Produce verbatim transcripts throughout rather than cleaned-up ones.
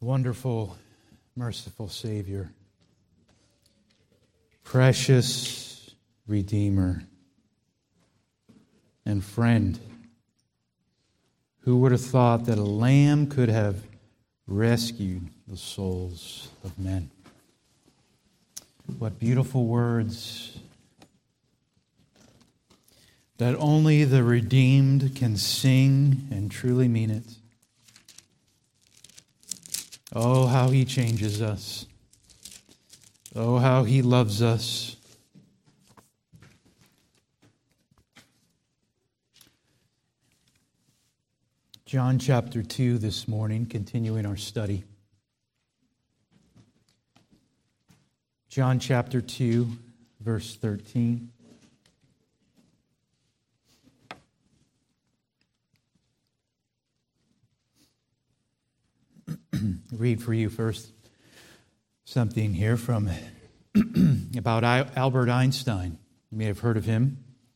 Wonderful, merciful Savior, precious Redeemer, and friend, who would have thought that a lamb could have rescued the souls of men? What beautiful words that only the redeemed can sing and truly mean it. Oh, how He changes us. Oh, how He loves us. John chapter two this morning, continuing our study. John chapter two, verse thirteen. Read for you first something here from about Albert Einstein. You may have heard of him.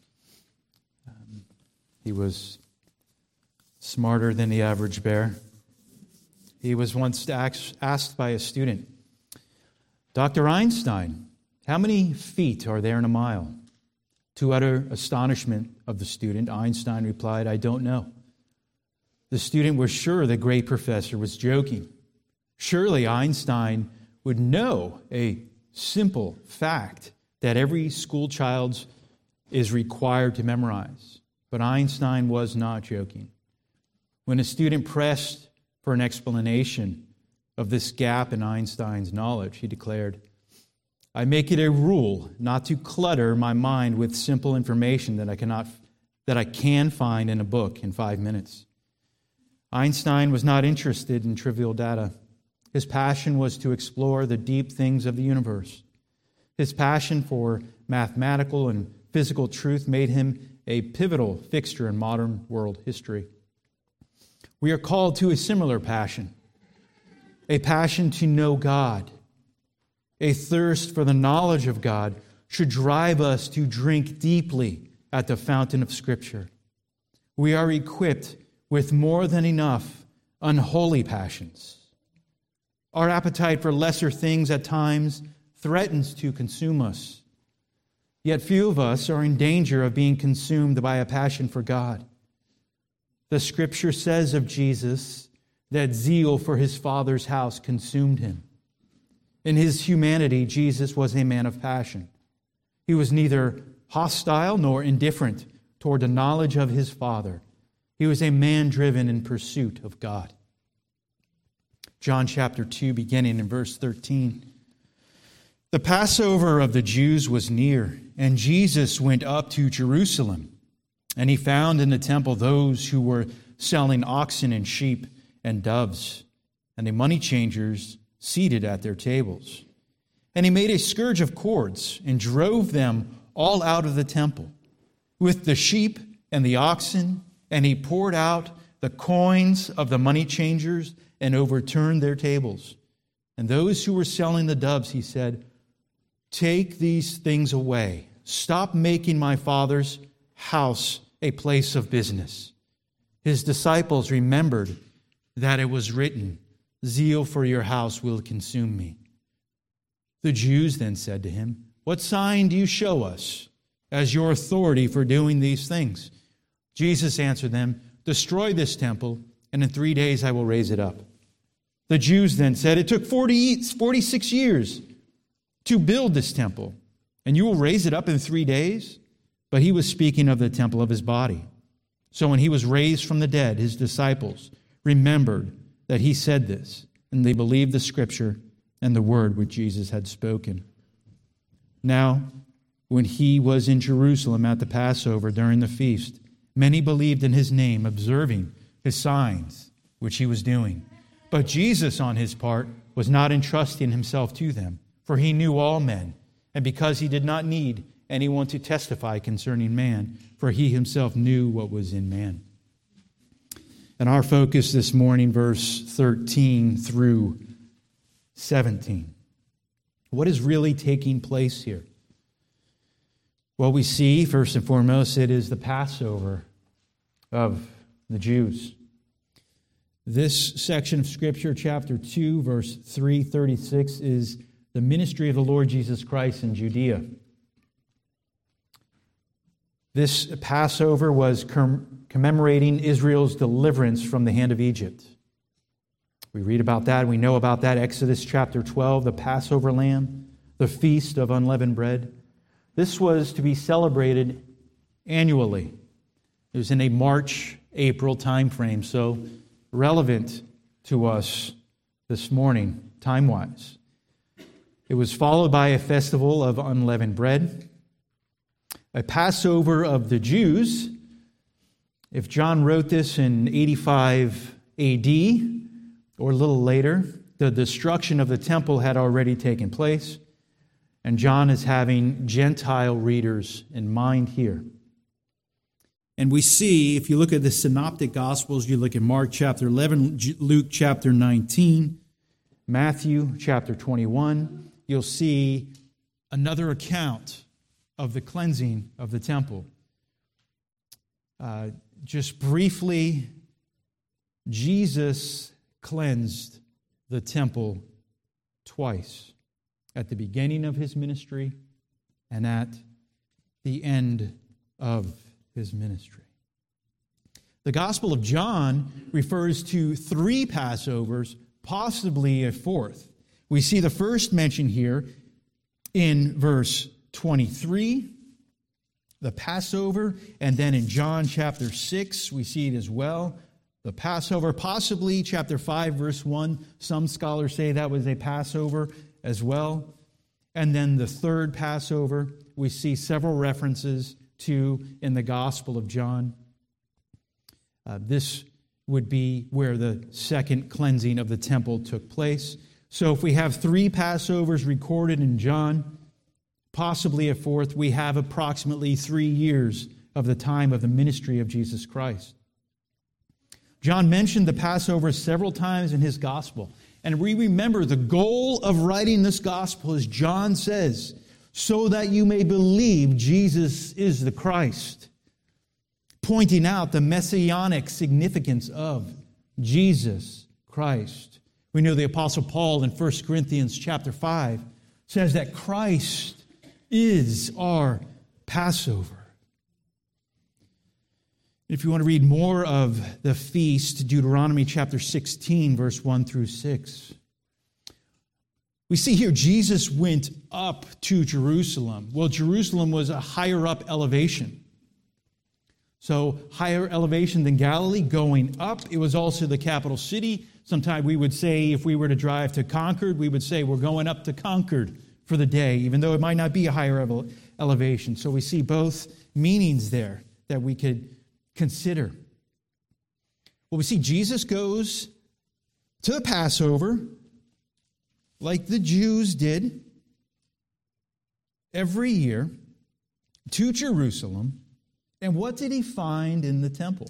Um, he was smarter than the average bear. He was once asked by a student, Doctor Einstein, how many feet are there in a mile? To utter astonishment of the student, Einstein replied, I don't know. The student was sure the great professor was joking. Surely Einstein would know a simple fact that every school child is required to memorize. But Einstein was not joking. When a student pressed for an explanation of this gap in Einstein's knowledge, he declared, I make it a rule not to clutter my mind with simple information that I cannot, that I can find in a book in five minutes. Einstein was not interested in trivial data. His passion was to explore the deep things of the universe. His passion for mathematical and physical truth made him a pivotal fixture in modern world history. We are called to a similar passion, a passion to know God. A thirst for the knowledge of God should drive us to drink deeply at the fountain of Scripture. We are equipped with more than enough unholy passions. Our appetite for lesser things at times threatens to consume us. Yet few of us are in danger of being consumed by a passion for God. The Scripture says of Jesus that zeal for His Father's house consumed Him. In His humanity, Jesus was a man of passion. He was neither hostile nor indifferent toward the knowledge of His Father. He was a man driven in pursuit of God. John chapter two, beginning in verse thirteen. The Passover of the Jews was near, and Jesus went up to Jerusalem. And He found in the temple those who were selling oxen and sheep and doves, and the money changers seated at their tables. And He made a scourge of cords and drove them all out of the temple with the sheep and the oxen, and He poured out the coins of the money changers and overturned their tables. And those who were selling the doves, He said, take these things away. Stop making my Father's house a place of business. His disciples remembered that it was written, zeal for your house will consume me. The Jews then said to Him, what sign do you show us as your authority for doing these things? Jesus answered them, destroy this temple, and in three days I will raise it up. The Jews then said, it took forty, forty-six years to build this temple, and you will raise it up in three days? But He was speaking of the temple of His body. So when He was raised from the dead, His disciples remembered that He said this, and they believed the Scripture and the word which Jesus had spoken. Now, when He was in Jerusalem at the Passover during the feast, many believed in His name, observing His signs which He was doing. But Jesus, on His part, was not entrusting Himself to them, for He knew all men, and because He did not need anyone to testify concerning man, for He Himself knew what was in man. And our focus this morning, verse thirteen through seventeen. What is really taking place here? Well, we see, first and foremost, it is the Passover of the Jews. This section of Scripture, chapter two, verse three thirty-six, is the ministry of the Lord Jesus Christ in Judea. This Passover was commemorating Israel's deliverance from the hand of Egypt. We read about that, we know about that, Exodus chapter twelve, the Passover lamb, the feast of unleavened bread. This was to be celebrated annually. It was in a March, April time frame, so relevant to us this morning, time-wise. It was followed by a festival of unleavened bread, a Passover of the Jews. If John wrote this in eighty-five A D or a little later, the destruction of the temple had already taken place, and John is having Gentile readers in mind here. And we see, if you look at the Synoptic Gospels, you look at Mark chapter eleven, Luke chapter nineteen, Matthew chapter twenty-one, you'll see another account of the cleansing of the temple. Uh, just briefly, Jesus cleansed the temple twice, at the beginning of his ministry and at the end of his ministry. The Gospel of John refers to three Passovers, possibly a fourth. We see the first mention here in verse twenty-three, the Passover, and then in John chapter six, we see it as well, the Passover, possibly chapter five, verse one. Some scholars say that was a Passover as well. And then the third Passover, we see several references to in the Gospel of John. Uh, this would be where the second cleansing of the temple took place. So if we have three Passovers recorded in John, possibly a fourth, we have approximately three years of the time of the ministry of Jesus Christ. John mentioned the Passover several times in his Gospel. And we remember the goal of writing this Gospel is, John says, so that you may believe Jesus is the Christ, pointing out the messianic significance of Jesus Christ. We know the Apostle Paul in First Corinthians chapter five says that Christ is our Passover. If you want to read more of the feast, Deuteronomy chapter sixteen, verse one through six. We see here Jesus went up to Jerusalem. Well, Jerusalem was a higher up elevation. So higher elevation than Galilee, going up. It was also the capital city. Sometimes we would say, if we were to drive to Concord, we would say we're going up to Concord for the day, even though it might not be a higher elevation. So we see both meanings there that we could consider. Well, we see Jesus goes to the Passover like the Jews did every year to Jerusalem. And what did he find in the temple?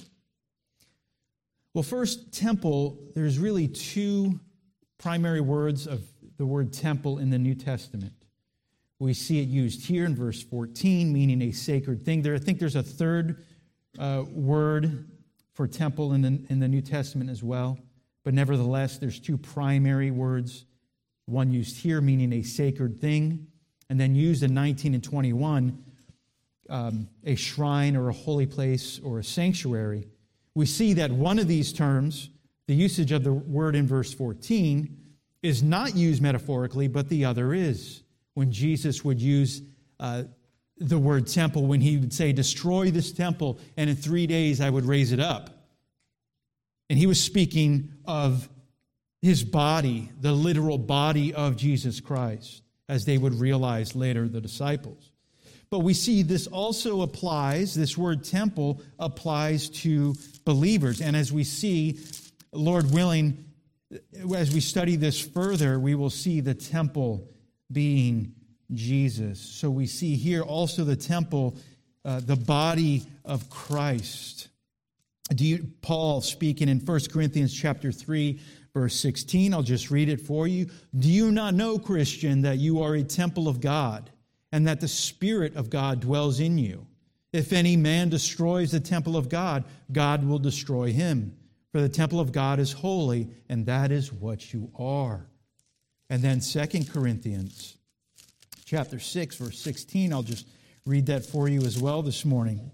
Well, first, temple, there's really two primary words of the word temple in the New Testament. We see it used here in verse fourteen, meaning a sacred thing. There, I think there's a third uh, word for temple in the, in the New Testament as well. But nevertheless, there's two primary words. One used here, meaning a sacred thing, and then used in nineteen and twenty-one, um, a shrine or a holy place or a sanctuary. We see that one of these terms, the usage of the word in verse fourteen, is not used metaphorically, but the other is. When Jesus would use uh, the word temple, when he would say, destroy this temple, and in three days I would raise it up. And he was speaking of his body, the literal body of Jesus Christ, as they would realize later, the disciples. But we see this also applies, this word temple applies to believers. And as we see, Lord willing, as we study this further, we will see the temple being Jesus. So we see here also the temple, uh, the body of Christ. Do you, Paul speaking in First Corinthians chapter three, verse sixteen, I'll just read it for you. Do you not know, Christian, that you are a temple of God, and that the Spirit of God dwells in you? If any man destroys the temple of God, God will destroy him. For the temple of God is holy, and that is what you are. And then Second Corinthians chapter six, verse sixteen, I'll just read that for you as well this morning.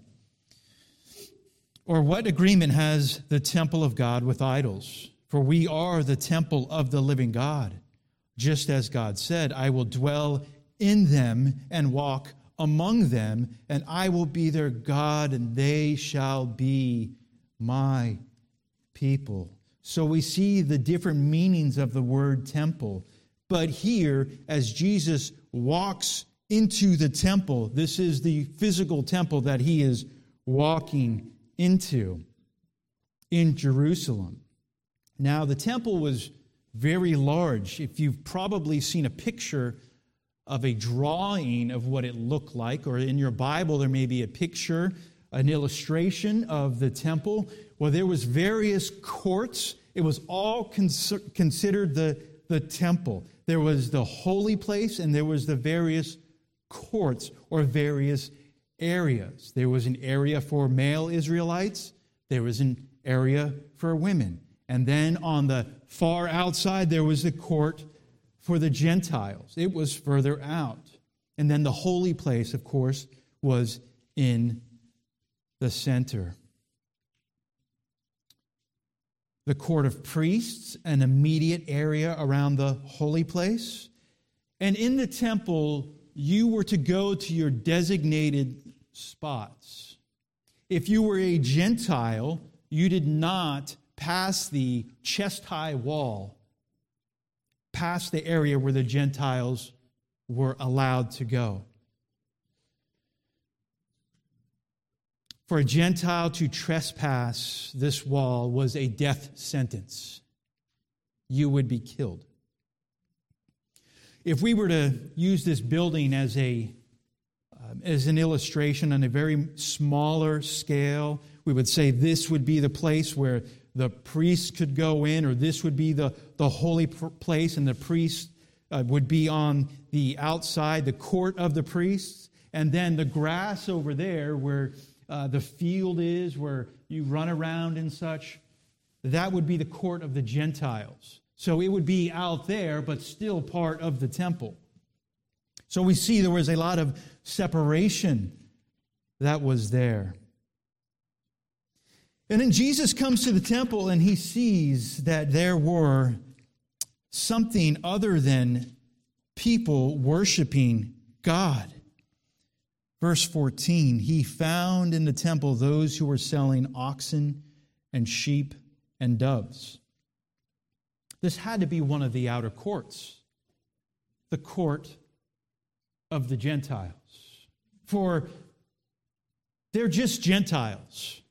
Or what agreement has the temple of God with idols? For we are the temple of the living God. Just as God said, I will dwell in them and walk among them, and I will be their God, and they shall be my people. So we see the different meanings of the word temple. But here, as Jesus walks into the temple, this is the physical temple that he is walking into in Jerusalem. Now, the temple was very large. If you've probably seen a picture of a drawing of what it looked like, or in your Bible there may be a picture, an illustration of the temple. Well, there was various courts. It was all cons- considered the, the temple. There was the holy place, and there was the various courts or various areas. There was an area for male Israelites. There was an area for women. And then on the far outside, there was the court for the Gentiles. It was further out. And then the holy place, of course, was in the center. The court of priests, an immediate area around the holy place. And in the temple, you were to go to your designated spots. If you were a Gentile, you did not pass the chest-high wall, past the area where the Gentiles were allowed to go. For a Gentile to trespass this wall was a death sentence. You would be killed. If we were to use this building as a um, as an illustration on a very smaller scale, we would say this would be the place where the priests could go in, or this would be the, the holy place, and the priest uh, would be on the outside, the court of the priests, and then the grass over there where uh, the field is, where you run around and such, that would be the court of the Gentiles. So it would be out there, but still part of the temple. So we see there was a lot of separation that was there. And then Jesus comes to the temple and he sees that there were something other than people worshiping God. Verse fourteen, he found in the temple those who were selling oxen and sheep and doves. This had to be one of the outer courts, the court of the Gentiles. For they're just Gentiles.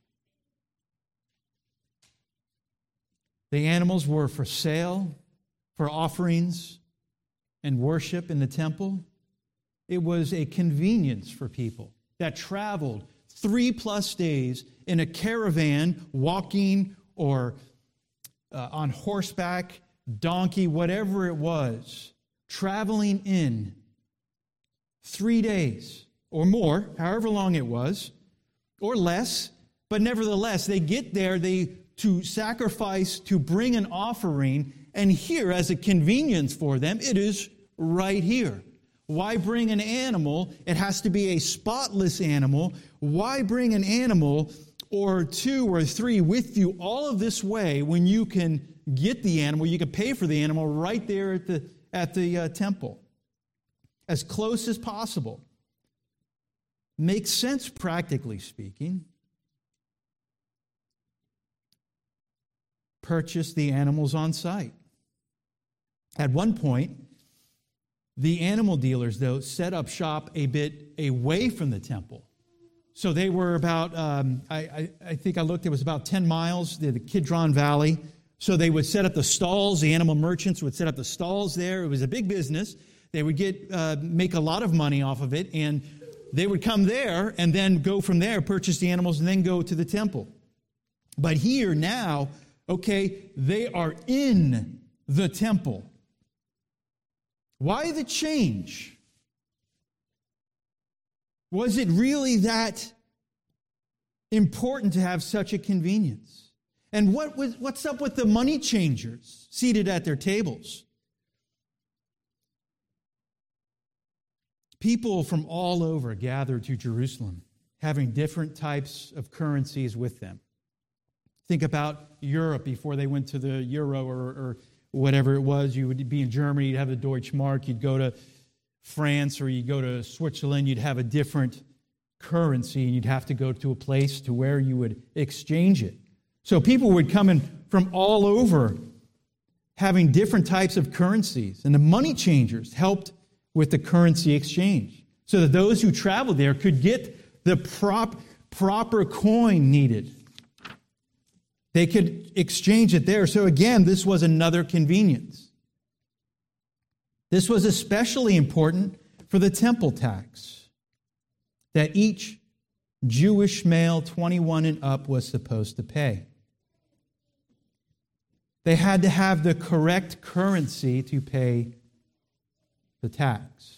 The animals were for sale, for offerings and worship in the temple. It was a convenience for people that traveled three plus days in a caravan, walking or uh, on horseback, donkey, whatever it was, traveling in three days or more, however long it was, or less. But nevertheless, they get there, they to sacrifice, to bring an offering, and here, as a convenience for them, it is right here. Why bring an animal? It has to be a spotless animal. Why bring an animal or two or three with you all of this way when you can get the animal, you can pay for the animal right there at the, at the uh, temple? As close as possible. Makes sense practically speaking. Purchase the animals on site. At one point, the animal dealers, though, set up shop a bit away from the temple. So they were about, um, I, I, I think I looked, it was about ten miles, the, the Kidron Valley. So they would set up the stalls, the animal merchants would set up the stalls there. It was a big business. They would get uh, make a lot of money off of it, and they would come there and then go from there, purchase the animals, and then go to the temple. But here now, okay, they are in the temple. Why the change? Was it really that important to have such a convenience? And what was, what's up with the money changers seated at their tables? People from all over gathered to Jerusalem, having different types of currencies with them. Think about Europe before they went to the euro or, or whatever it was. You would be in Germany, you'd have the Deutschmark. You'd go to France or you'd go to Switzerland, you'd have a different currency, and you'd have to go to a place to where you would exchange it. So people would come in from all over having different types of currencies, and the money changers helped with the currency exchange so that those who traveled there could get the prop, proper coin needed. They could exchange it there. So again, this was another convenience. This was especially important for the temple tax that each Jewish male twenty-one and up was supposed to pay. They had to have the correct currency to pay the tax.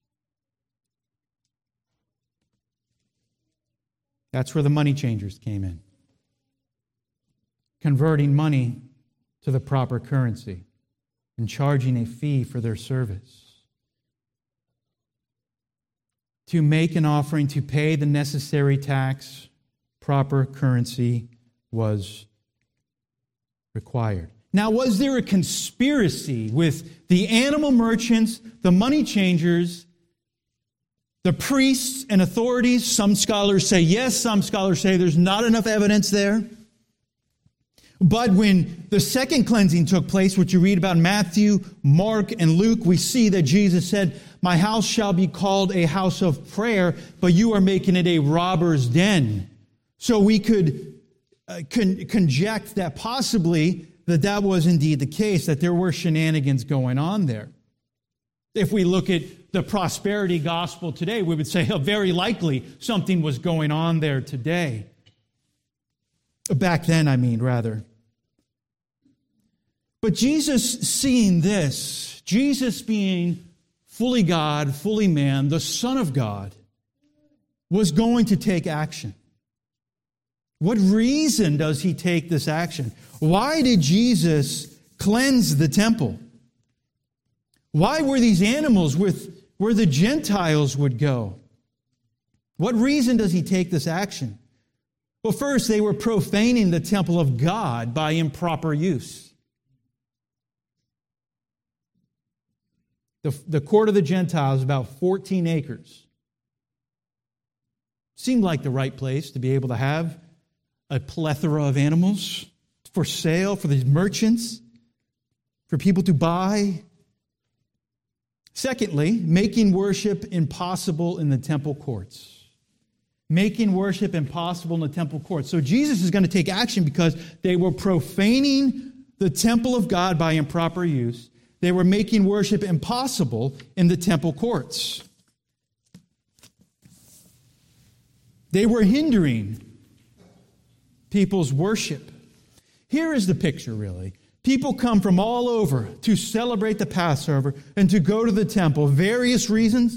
That's where the money changers came in, converting money to the proper currency and charging a fee for their service. To make an offering to pay the necessary tax, proper currency was required. Now, was there a conspiracy with the animal merchants, the money changers, the priests and authorities? Some scholars say yes, some scholars say there's not enough evidence there. But when the second cleansing took place, which you read about in Matthew, Mark, and Luke, we see that Jesus said, "My house shall be called a house of prayer, but you are making it a robber's den." So we could uh, con- conject that possibly that that was indeed the case, that there were shenanigans going on there. If we look at the prosperity gospel today, we would say, oh, very likely something was going on there today. Back then, I mean, rather. But Jesus seeing this, Jesus being fully God, fully man, the Son of God, was going to take action. What reason does he take this action? Why did Jesus cleanse the temple? Why were these animals with where the Gentiles would go? What reason does he take this action? Well, first, they were profaning the temple of God by improper use. The, the court of the Gentiles is about fourteen acres. Seemed like the right place to be able to have a plethora of animals for sale, for these merchants, for people to buy. Secondly, making worship impossible in the temple courts. Making worship impossible in the temple courts. So Jesus is going to take action because they were profaning the temple of God by improper use. They were making worship impossible in the temple courts. They were hindering people's worship. Here is the picture, really. People come from all over to celebrate the Passover and to go to the temple. Various reasons,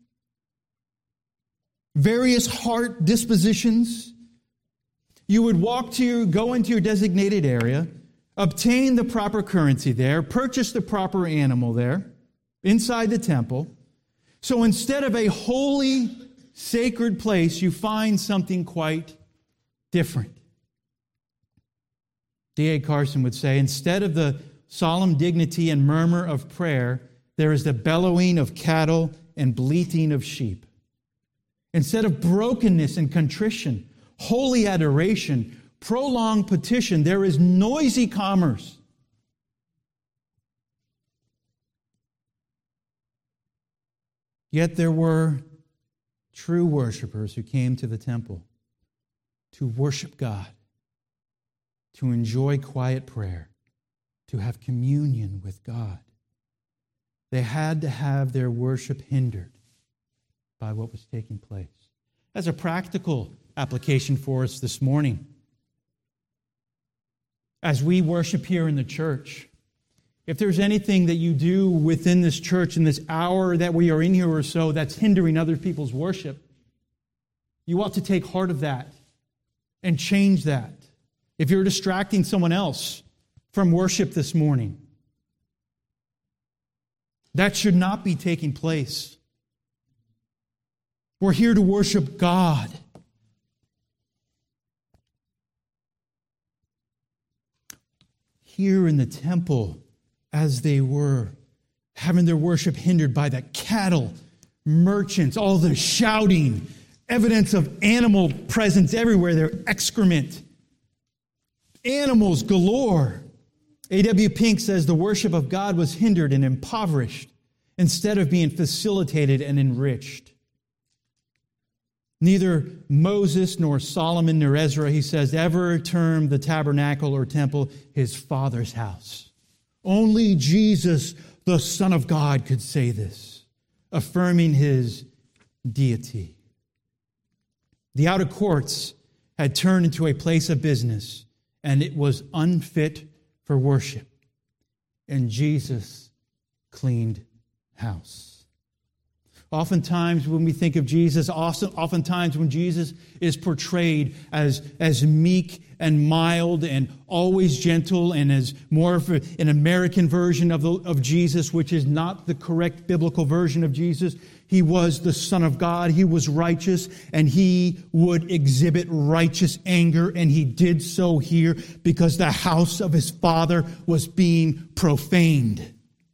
various heart dispositions. You would walk to your, go into your designated area, obtain the proper currency there, purchase the proper animal there, inside the temple. So instead of a holy, sacred place, you find something quite different. D A Carson would say, instead of the solemn dignity and murmur of prayer, there is the bellowing of cattle and bleating of sheep. Instead of brokenness and contrition, holy adoration, prolonged petition, there is noisy commerce. Yet there were true worshipers who came to the temple to worship God, to enjoy quiet prayer, to have communion with God. They had to have their worship hindered by what was taking place. As a practical application for us this morning, as we worship here in the church, if there's anything that you do within this church in this hour that we are in here or so that's hindering other people's worship, you ought to take heart of that and change that. if you're distracting someone else from worship this morning. That should not be taking place. We're here to worship God. Here in the temple, as they were having their worship hindered by the cattle, merchants, all the shouting, evidence of animal presence everywhere, their excrement, animals galore. A W Pink says the worship of God was hindered and impoverished instead of being facilitated and enriched. Neither Moses nor Solomon nor Ezra, he says, ever termed the tabernacle or temple his Father's house. Only Jesus, the Son of God, could say this, affirming his deity. The outer courts had turned into a place of business, and it was unfit for worship. And Jesus cleaned house. Oftentimes when we think of Jesus, oftentimes when Jesus is portrayed as, as meek and mild and always gentle and as more of an American version of, the, of Jesus, which is not the correct biblical version of Jesus, he was the Son of God, he was righteous, and he would exhibit righteous anger, and he did so here because the house of his Father was being profaned.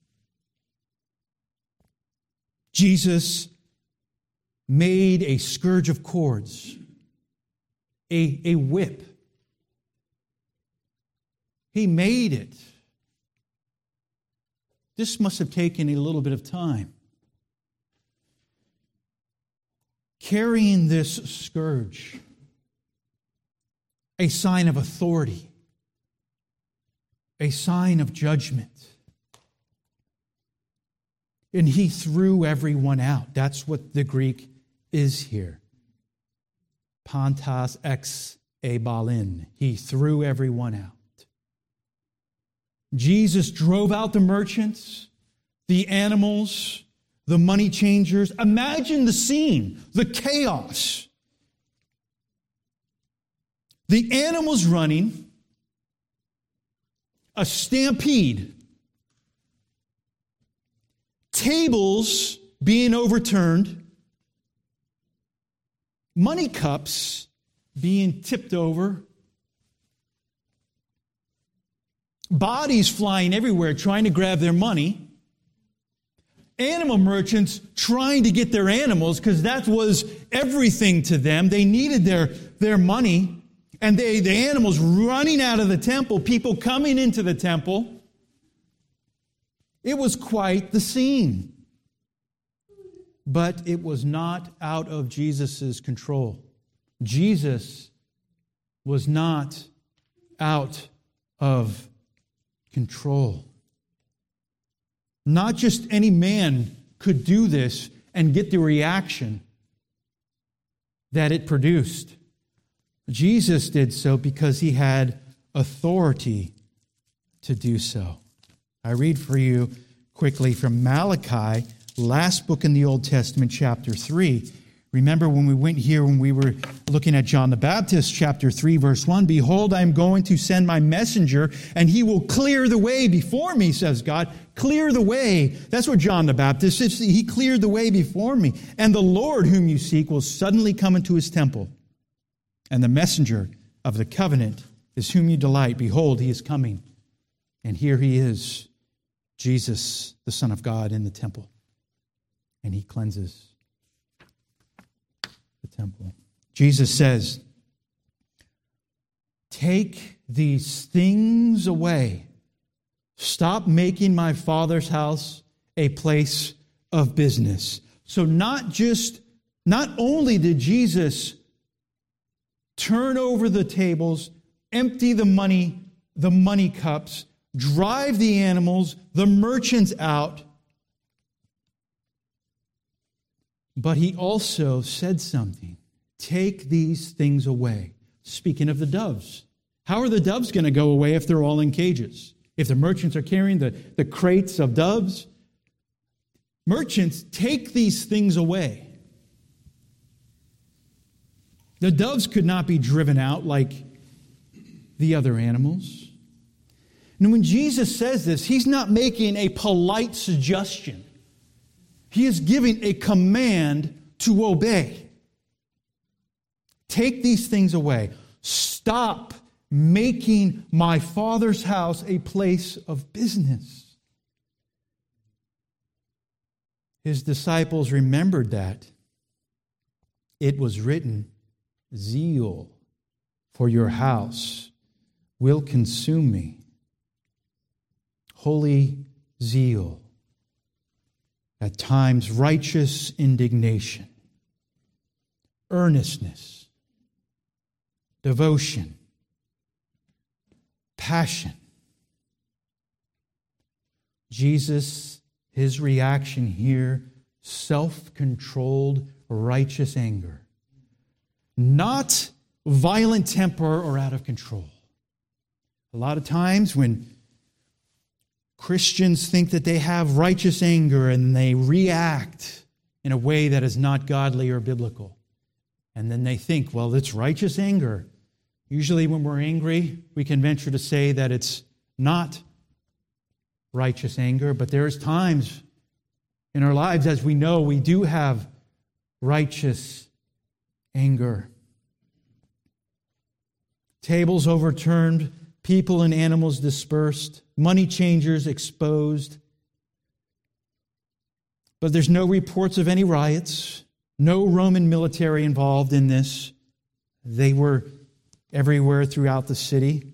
Jesus made a scourge of cords, a, a whip. He made it. This must have taken a little bit of time. Carrying this scourge, a sign of authority, a sign of judgment. And he threw everyone out. That's what the Greek is here. Pantas ex ebalin. He threw everyone out. Jesus drove out the merchants, the animals, the money changers. Imagine the scene, the chaos. The animals running, a stampede. Tables being overturned, money cups being tipped over, bodies flying everywhere trying to grab their money, animal merchants trying to get their animals because that was everything to them. They needed their, their money, and they, the animals running out of the temple, people coming into the temple. It was quite the scene. But it was not out of Jesus' control. Jesus was not out of control. Not just any man could do this and get the reaction that it produced. Jesus did so because he had authority to do so. I read for you quickly from Malachi, last book in the Old Testament, chapter three. Remember when we went here, when we were looking at John the Baptist, chapter three, verse one, behold, I am going to send my messenger, and he will clear the way before me, says God. Clear the way. That's what John the Baptist is. He cleared the way before me. And the Lord whom you seek will suddenly come into his temple. And the messenger of the covenant is whom you delight. Behold, he is coming. And here he is, Jesus, the Son of God, in the temple. And he cleanses the temple. Jesus says, take these things away. Stop making my Father's house a place of business. So not just, not only did Jesus turn over the tables, empty the money, the money cups, drive the animals, the merchants out, but he also said something. Take these things away. Speaking of the doves. How are the doves going to go away if they're all in cages? If the merchants are carrying the, the crates of doves? Merchants, take these things away. The doves could not be driven out like the other animals. And when Jesus says this, he's not making a polite suggestion. He is giving a command to obey. Take these things away. Stop making my Father's house a place of business. His disciples remembered that. It was written, zeal for your house will consume me. Holy zeal. At times, righteous indignation. Earnestness. Devotion. Passion. Jesus, his reaction here, self-controlled, righteous anger. Not violent temper or out of control. A lot of times when Christians think that they have righteous anger and they react in a way that is not godly or biblical. And then they think, well, it's righteous anger. Usually when we're angry, we can venture to say that it's not righteous anger, but there's times in our lives, as we know, we do have righteous anger. Tables overturned, people and animals dispersed, money changers exposed. But there's no reports of any riots, no Roman military involved in this. They were everywhere throughout the city.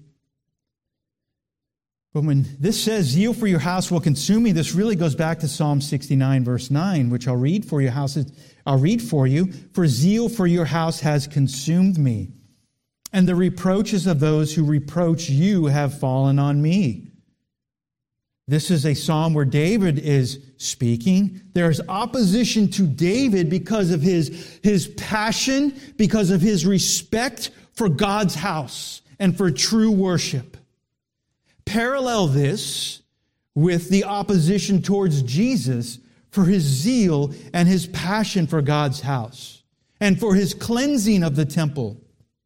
But when this says, zeal for your house will consume me, this really goes back to Psalm sixty-nine, verse nine, which I'll read for you. Houses, I'll read for you. For zeal for your house has consumed me, and the reproaches of those who reproach you have fallen on me. This is a psalm where David is speaking. There's opposition to David because of his, his passion, because of his respect for God's house and for true worship. Parallel this with the opposition towards Jesus for his zeal and his passion for God's house and for his cleansing of the temple.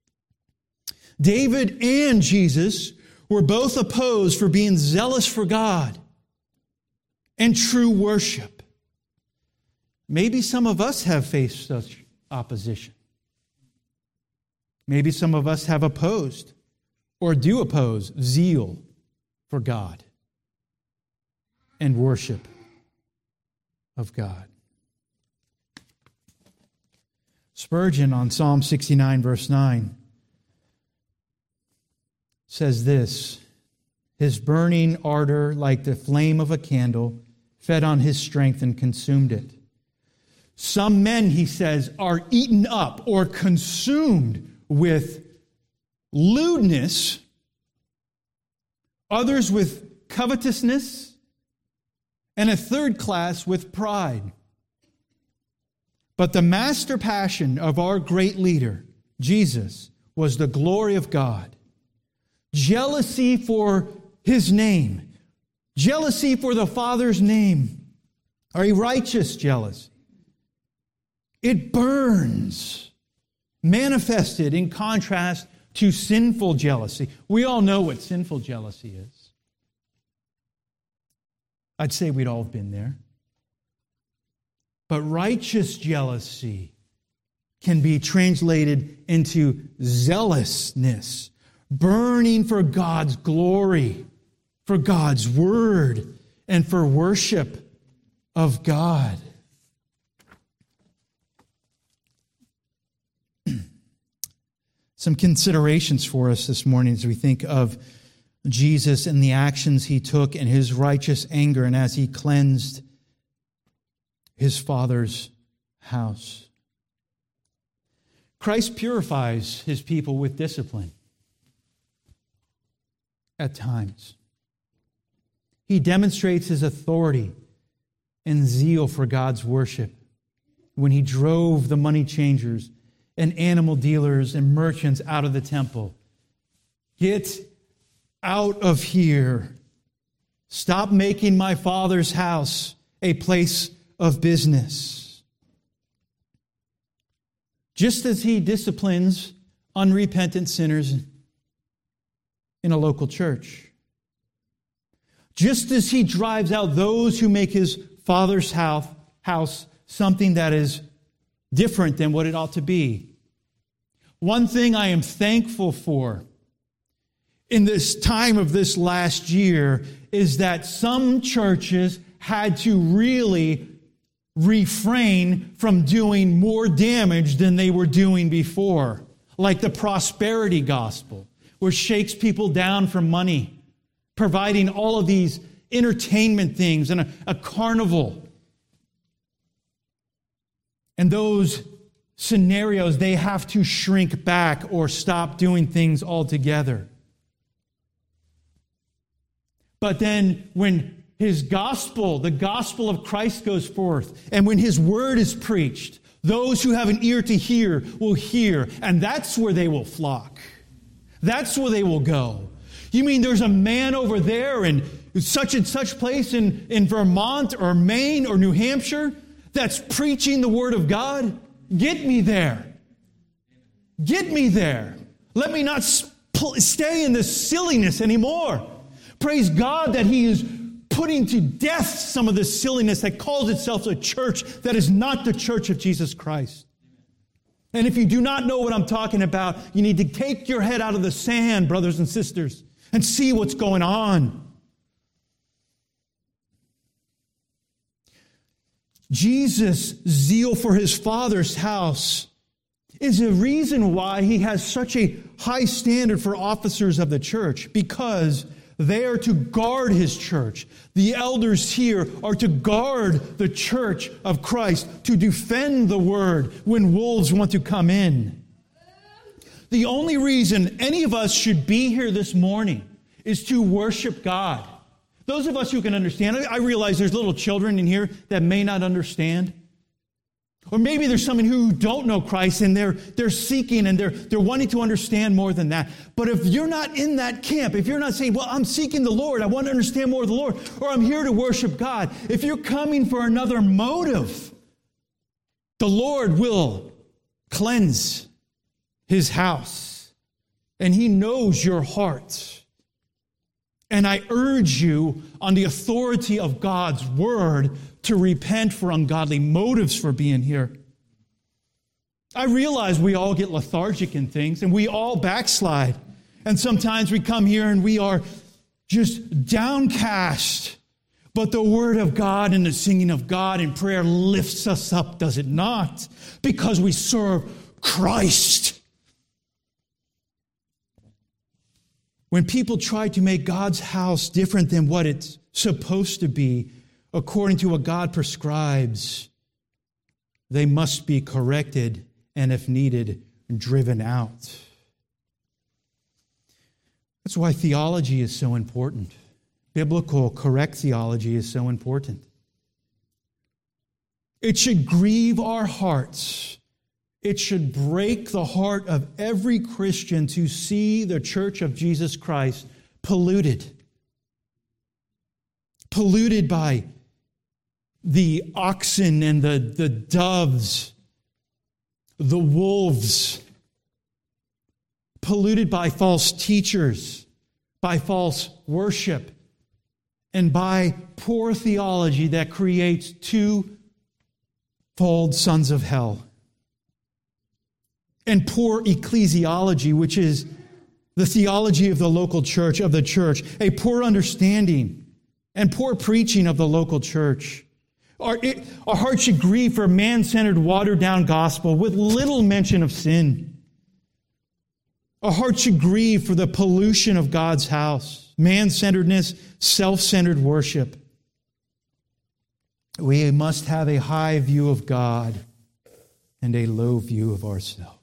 David and Jesus were both opposed for being zealous for God and true worship. Maybe some of us have faced such opposition. Maybe some of us have opposed or do oppose zeal for God and worship of God. Spurgeon on Psalm sixty-nine, verse nine, says this: his burning ardor, like the flame of a candle, fed on his strength and consumed it. Some men, he says, are eaten up or consumed with lewdness, others with covetousness, and a third class with pride. But the master passion of our great leader, Jesus, was the glory of God. Jealousy for his name. Jealousy for the Father's name. Are a righteous jealousy. It burns. Manifested in contrast to sinful jealousy. We all know what sinful jealousy is. I'd say we'd all have been there. But righteous jealousy can be translated into zealousness, burning for God's glory, for God's word, and for worship of God. Some considerations for us this morning as we think of Jesus and the actions he took and his righteous anger and as he cleansed his Father's house. Christ purifies his people with discipline at times. He demonstrates his authority and zeal for God's worship when he drove the money changers and animal dealers and merchants out of the temple. Get out of here. Stop making my Father's house a place of business. Just as he disciplines unrepentant sinners in a local church. Just as he drives out those who make his Father's house, house something that is different than what it ought to be. One thing I am thankful for in this time of this last year is that some churches had to really refrain from doing more damage than they were doing before, like the prosperity gospel, which shakes people down for money, providing all of these entertainment things and a, a carnival. And those scenarios, they have to shrink back or stop doing things altogether. But then when his gospel, the gospel of Christ goes forth, and when his word is preached, those who have an ear to hear will hear, and that's where they will flock. That's where they will go. You mean there's a man over there in such and such place in, in Vermont or Maine or New Hampshire that's preaching the word of God? Get me there. Get me there. Let me not sp- stay in this silliness anymore. Praise God that he is putting to death some of this silliness that calls itself a church that is not the church of Jesus Christ. And if you do not know what I'm talking about, you need to take your head out of the sand, brothers and sisters, and see what's going on. Jesus' zeal for his Father's house is a reason why he has such a high standard for officers of the church, because they are to guard his church. The elders here are to guard the church of Christ, to defend the word when wolves want to come in. The only reason any of us should be here this morning is to worship God. Those of us who can understand, I realize there's little children in here that may not understand. Or maybe there's someone who don't know Christ and they're they're seeking and they're they're wanting to understand more than that. But if you're not in that camp, if you're not saying, well, I'm seeking the Lord, I want to understand more of the Lord, or I'm here to worship God, if you're coming for another motive, the Lord will cleanse his house. And he knows your heart. And I urge you on the authority of God's word to repent for ungodly motives for being here. I realize we all get lethargic in things and we all backslide. And sometimes we come here and we are just downcast. But the word of God and the singing of God and prayer lifts us up, does it not? Because we serve Christ. When people try to make God's house different than what it's supposed to be, according to what God prescribes, they must be corrected and, if needed, driven out. That's why theology is so important. Biblical, correct theology is so important. It should grieve our hearts. It should break the heart of every Christian to see the church of Jesus Christ polluted. Polluted by the oxen and the, the doves, the wolves. Polluted by false teachers, by false worship, and by poor theology that creates two-fold sons of hell. And poor ecclesiology, which is the theology of the local church, of the church, a poor understanding and poor preaching of the local church. Our, it, our hearts should grieve for a man-centered, watered-down gospel with little mention of sin. Our hearts should grieve for the pollution of God's house, man-centeredness, self-centered worship. We must have a high view of God and a low view of ourselves.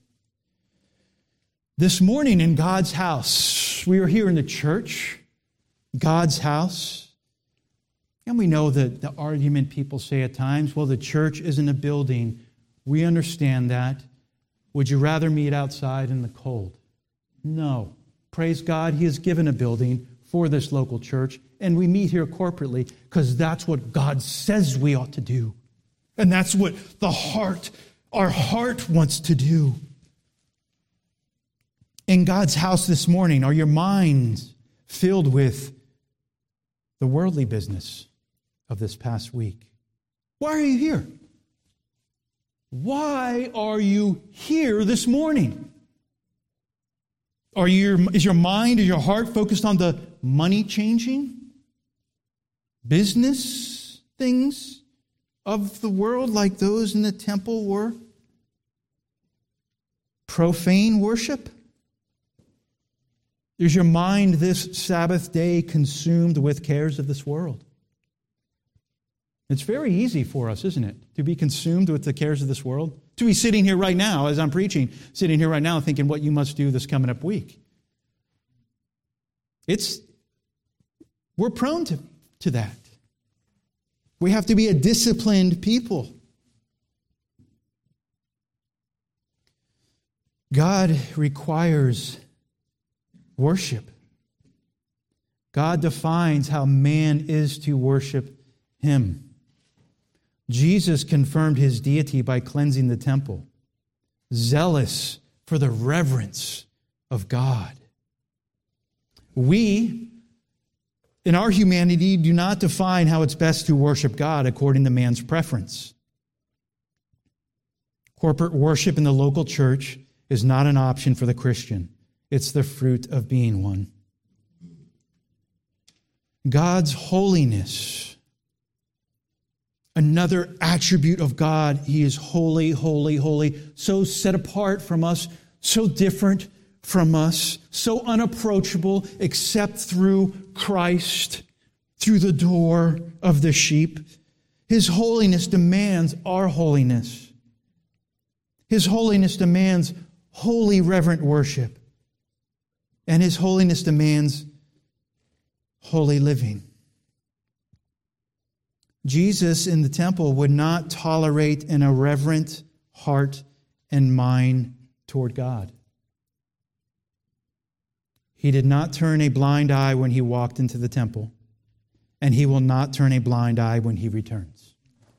This morning in God's house, we are here in the church, God's house. And we know that the argument people say at times, well, the church isn't a building. We understand that. Would you rather meet outside in the cold? No. Praise God, He has given a building for this local church, and we meet here corporately because that's what God says we ought to do. And that's what the heart, our heart wants to do. in God's house this morning? Are your minds filled with the worldly business of this past week? Why are you here? Why are you here this morning? Are your, is your mind, is your heart focused on the money-changing business things of the world like those in the temple were? Profane worship? Is your mind this Sabbath day consumed with cares of this world? It's very easy for us, isn't it, to be consumed with the cares of this world? To be sitting here right now, as I'm preaching, sitting here right now thinking what you must do this coming up week. It's, we're prone to, to that. We have to be a disciplined people. God requires worship. God defines how man is to worship Him. Jesus confirmed His deity by cleansing the temple, zealous for the reverence of God. We, in our humanity, do not define how it's best to worship God according to man's preference. Corporate worship in the local church is not an option for the Christian. It's the fruit of being one. God's holiness, another attribute of God. He is holy, holy, holy, so set apart from us, so different from us, so unapproachable except through Christ, through the door of the sheep. His holiness demands our holiness. His holiness demands holy, reverent worship. And His holiness demands holy living. Jesus in the temple would not tolerate an irreverent heart and mind toward God. He did not turn a blind eye when He walked into the temple, and He will not turn a blind eye when He returns.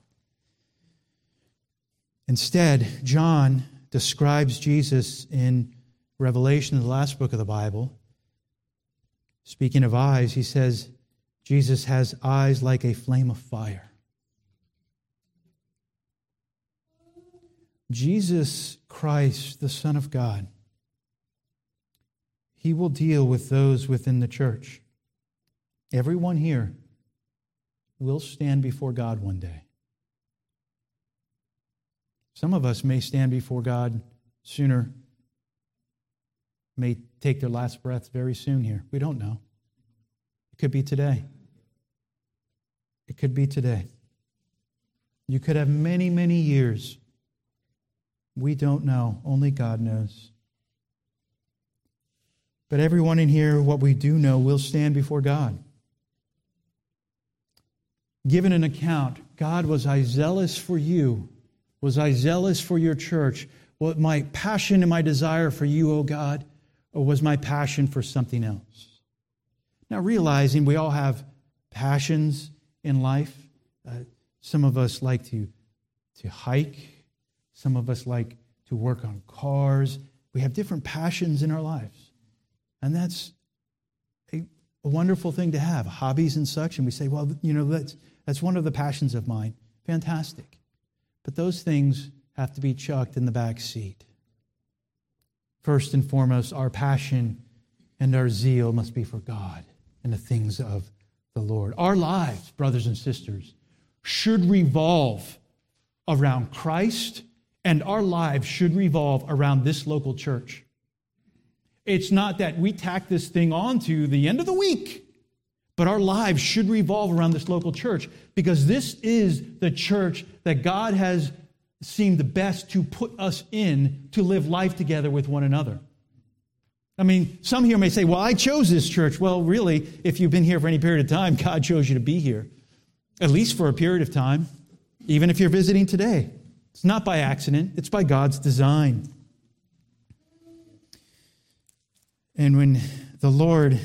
Instead, John describes Jesus in Revelation, the last book of the Bible. Speaking of eyes, he says, Jesus has eyes like a flame of fire. Jesus Christ, the Son of God, He will deal with those within the church. Everyone here will stand before God one day. Some of us may stand before God sooner, may take their last breath very soon here. We don't know. It could be today. It could be today. You could have many, many years. We don't know. Only God knows. But everyone in here, what we do know, will stand before God. Given an account, God, was I zealous for you? Was I zealous for your church? Was my passion and my desire for you, O God? Or was my passion for something else? Now, realizing we all have passions in life. Uh, some of us like to, to hike. Some of us like to work on cars. We have different passions in our lives. And that's a, a wonderful thing to have, hobbies and such. And we say, well, you know, that's, that's one of the passions of mine. Fantastic. But those things have to be chucked in the back seat. First and foremost, our passion and our zeal must be for God and the things of the Lord. Our lives, brothers and sisters, should revolve around Christ, and our lives should revolve around this local church. It's not that we tack this thing on to the end of the week, but our lives should revolve around this local church, because this is the church that God has seemed the best to put us in to live life together with one another. I mean, some here may say, well, I chose this church. Well, really, if you've been here for any period of time, God chose you to be here, at least for a period of time, even if you're visiting today. It's not by accident. It's by God's design. And when the Lord,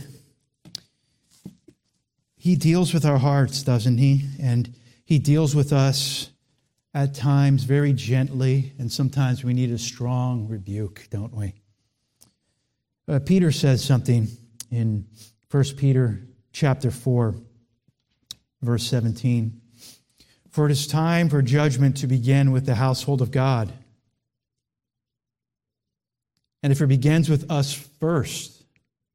He deals with our hearts, doesn't He? And He deals with us at times very gently, and sometimes we need a strong rebuke, don't we? Uh, Peter says something in First Peter chapter four, verse seventeen. For it is time for judgment to begin with the household of God. And if it begins with us first.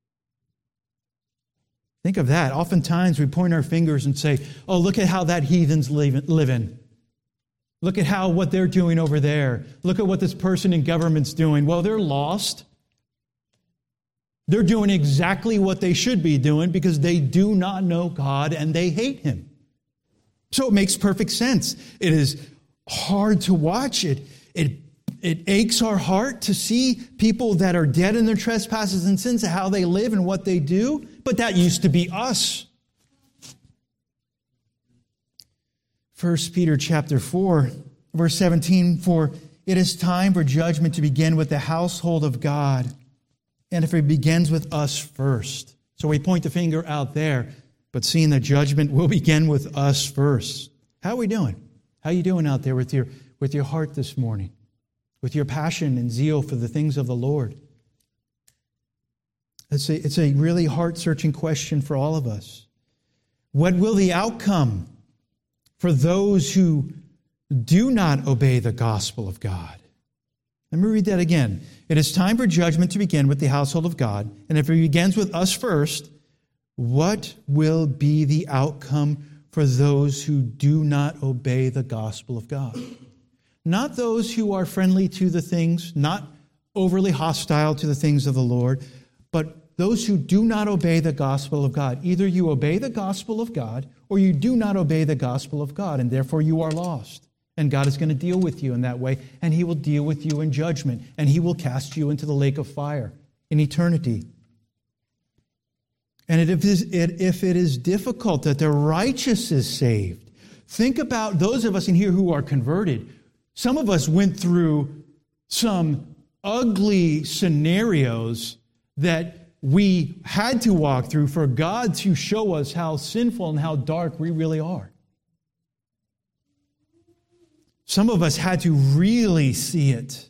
Think of that. Oftentimes we point our fingers and say, oh, look at how that heathen's living. Look at how what they're doing over there. Look at what this person in government's doing. Well, they're lost. They're doing exactly what they should be doing because they do not know God and they hate Him. So it makes perfect sense. It is hard to watch it. It, it aches our heart to see people that are dead in their trespasses and sins, how they live and what they do. But that used to be us. First Peter chapter four, verse seventeen, for it is time for judgment to begin with the household of God. And if it begins with us first. So we point the finger out there, but seeing that judgment will begin with us first. How are we doing? How are you doing out there with your, with your heart this morning? With your passion and zeal for the things of the Lord? It's a, it's a really heart-searching question for all of us. What will the outcome for those who do not obey the gospel of God? Let me read that again. It is time for judgment to begin with the household of God. And if it begins with us first, what will be the outcome for those who do not obey the gospel of God? Not those who are friendly to the things, not overly hostile to the things of the Lord, but those who do not obey the gospel of God. Either you obey the gospel of God or you do not obey the gospel of God, and therefore you are lost. And God is going to deal with you in that way, and He will deal with you in judgment, and He will cast you into the lake of fire in eternity. And if it is difficult that the righteous is saved, think about those of us in here who are converted. Some of us went through some ugly scenarios that we had to walk through for God to show us how sinful and how dark we really are. Some of us had to really see it.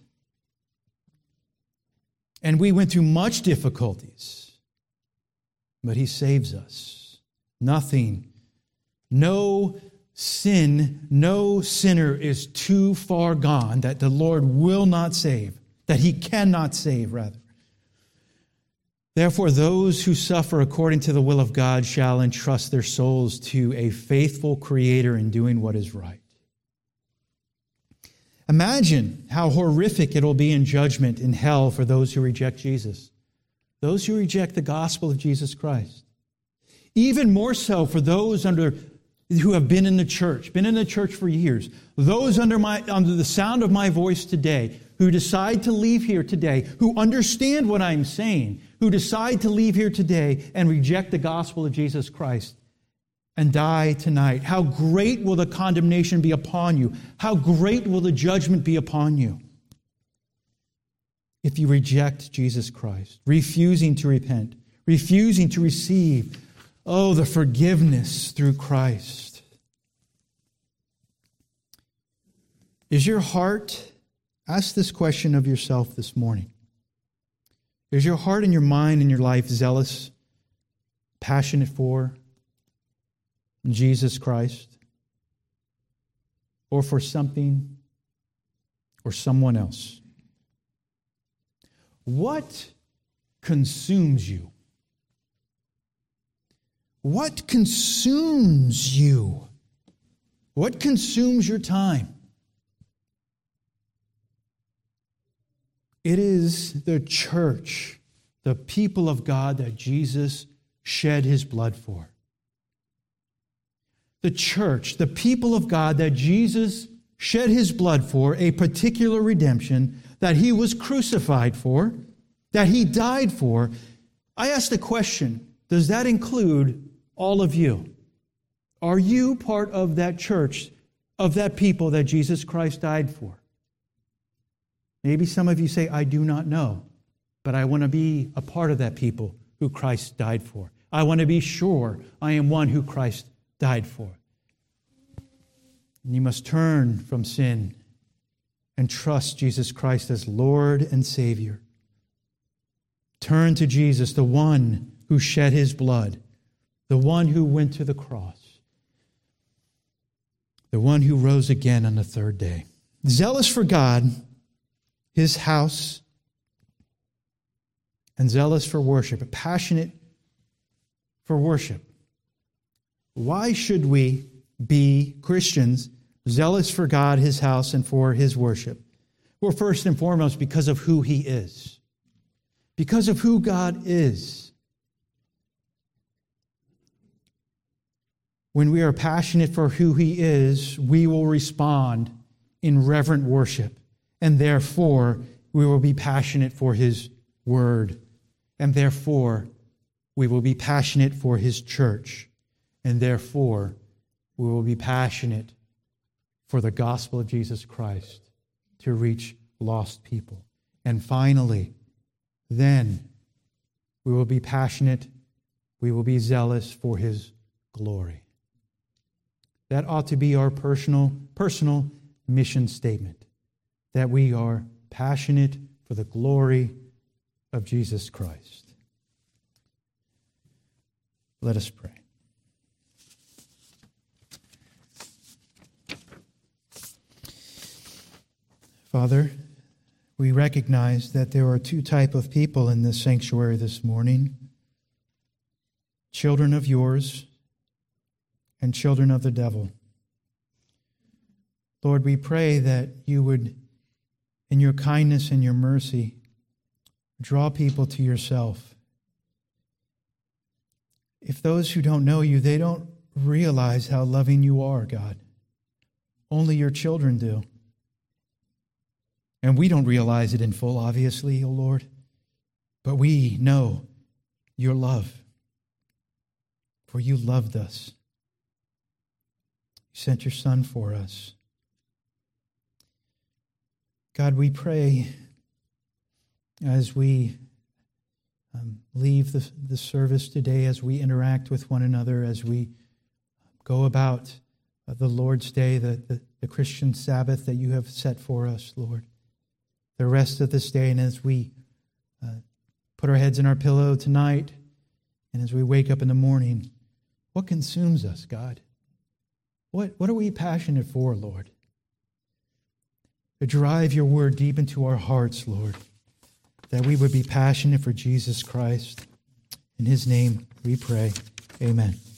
And we went through much difficulties. But He saves us. Nothing, no sin, no sinner is too far gone that the Lord will not save, that He cannot save, rather. Therefore, those who suffer according to the will of God shall entrust their souls to a faithful Creator in doing what is right. Imagine how horrific it will be in judgment in hell for those who reject Jesus. Those who reject the gospel of Jesus Christ. Even more so for those under who have been in the church, been in the church for years. Those under my under the sound of my voice today, who decide to leave here today, who understand what I'm saying, who decide to leave here today and reject the gospel of Jesus Christ and die tonight. How great will the condemnation be upon you? How great will the judgment be upon you? If you reject Jesus Christ, refusing to repent, refusing to receive, oh, the forgiveness through Christ. Is your heart, ask this question of yourself this morning. Is your heart and your mind and your life zealous, passionate for Jesus Christ, or for something or someone else? What consumes you? What consumes you? What consumes your time? It is the church, the people of God that Jesus shed His blood for. The church, the people of God that Jesus shed His blood for, a particular redemption that He was crucified for, that He died for. I ask the question, does that include all of you? Are you part of that church, of that people that Jesus Christ died for? Maybe some of you say, I do not know, but I want to be a part of that people who Christ died for. I want to be sure I am one who Christ died for. And you must turn from sin and trust Jesus Christ as Lord and Savior. Turn to Jesus, the one who shed his blood, the one who went to the cross, the one who rose again on the third day. Zealous for God, his house, and zealous for worship, passionate for worship. Why should we be Christians, zealous for God, his house, and for his worship? Well, first and foremost, because of who he is. Because of who God is. When we are passionate for who he is, we will respond in reverent worship. And therefore, we will be passionate for his word. And therefore, we will be passionate for his church. And therefore, we will be passionate for the gospel of Jesus Christ to reach lost people. And finally, then we will be passionate, we will be zealous for his glory. That ought to be our personal, personal mission statement, that we are passionate for the glory of Jesus Christ. Let us pray. Father, we recognize that there are two types of people in this sanctuary this morning. Children of yours and children of the devil. Lord, we pray that you would, in your kindness and your mercy, draw people to yourself. If those who don't know you, they don't realize how loving you are, God. Only your children do. And we don't realize it in full, obviously, O Lord. But we know your love. For you loved us. You sent your Son for us. God, we pray as we um, leave the, the service today, as we interact with one another, as we go about uh, the Lord's Day, the, the, the Christian Sabbath that you have set for us, Lord. The rest of this day, and as we uh, put our heads in our pillow tonight, and as we wake up in the morning, what consumes us, God? What, what are we passionate for, Lord? To drive your word deep into our hearts, Lord, that we would be passionate for Jesus Christ. In his name we pray. Amen.